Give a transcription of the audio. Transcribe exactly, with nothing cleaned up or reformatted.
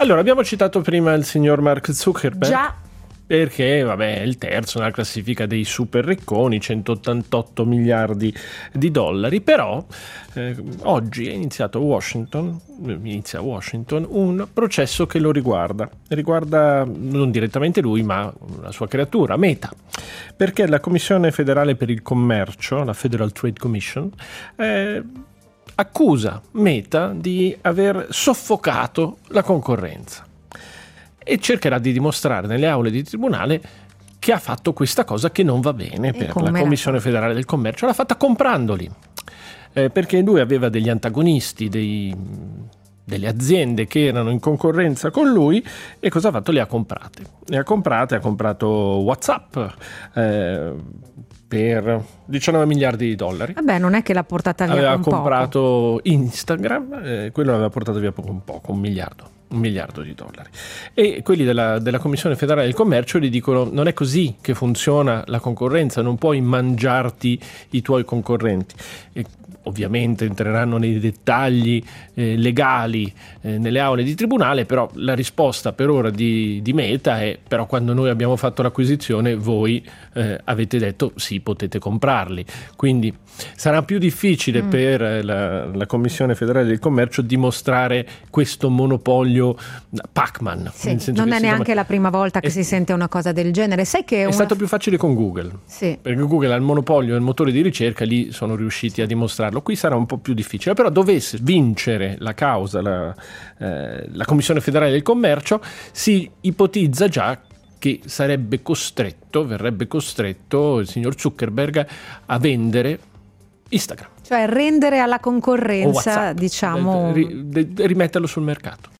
Allora, abbiamo citato prima il signor Mark Zuckerberg. Già. Perché, vabbè, è il terzo nella classifica dei super ricconi, centottantotto miliardi di dollari, però eh, oggi è iniziato a Washington, inizia a Washington un processo che lo riguarda, riguarda non direttamente lui, ma la sua creatura, Meta, perché la Commissione federale per il commercio, la Federal Trade Commission, eh, accusa Meta di aver soffocato la concorrenza. E cercherà di dimostrare nelle aule di tribunale che ha fatto questa cosa che non va bene per la Commissione federale del commercio. L'ha fatta comprandoli, eh, perché lui aveva degli antagonisti, dei, delle aziende che erano in concorrenza con lui, e cosa ha fatto? Le ha comprate. Le ha comprate, ha comprato WhatsApp eh, per diciannove miliardi di dollari. Vabbè, non è che l'ha portata via aveva con comprato poco. Instagram, eh, quello l'aveva portato via poco un poco, un miliardo. un miliardo di dollari. E quelli della, della Commissione federale del commercio gli dicono: non è così che funziona la concorrenza, non puoi mangiarti i tuoi concorrenti. E ovviamente entreranno nei dettagli eh, legali eh, nelle aule di tribunale, però la risposta per ora di, di Meta è: però quando noi abbiamo fatto l'acquisizione voi eh, avete detto sì, potete comprarli. Quindi sarà più difficile mm. per la, la Commissione federale del commercio dimostrare questo monopolio Pac-Man. Sì, non è neanche chiama... la prima volta che è, si sente una cosa del genere. Sai che è, è una... stato più facile con Google, sì. perché Google ha il monopolio del motore di ricerca, lì sono riusciti a dimostrarlo. Qui sarà un po' più difficile, però dovesse vincere la causa la, eh, la Commissione federale del commercio, si ipotizza già che sarebbe costretto, verrebbe costretto il signor Zuckerberg a vendere Instagram. Cioè rendere alla concorrenza, WhatsApp, diciamo... rimetterlo sul mercato.